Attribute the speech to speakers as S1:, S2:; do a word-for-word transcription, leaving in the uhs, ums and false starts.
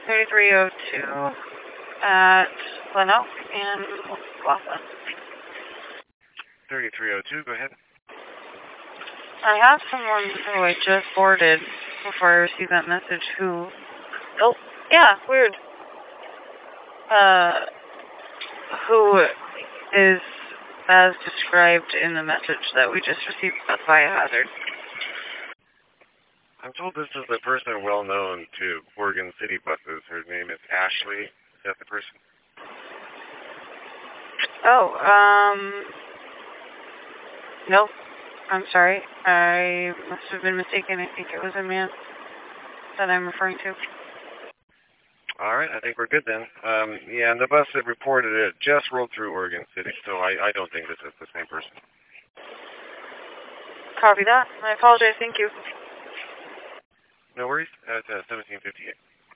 S1: thirty-three oh two at Glen Oak and Laughlin.
S2: thirty-three oh two, go ahead.
S1: I have someone who I just boarded before I received that message who... Oh, yeah, weird. Uh, who is as described in the message that we just received about Biohazard.
S2: I'm told this is a person well known to Oregon City buses. Her name is Ashley. Is that the person?
S1: Oh, um... Nope. I'm sorry. I must have been mistaken. I think it was a man that I'm referring to.
S2: All right, I think we're good then. Um, yeah, and the bus that reported it just rolled through Oregon City, so I, I don't think this is the same person.
S1: Copy that. I apologize. Thank you.
S2: No worries. That's uh, seventeen fifty-eight.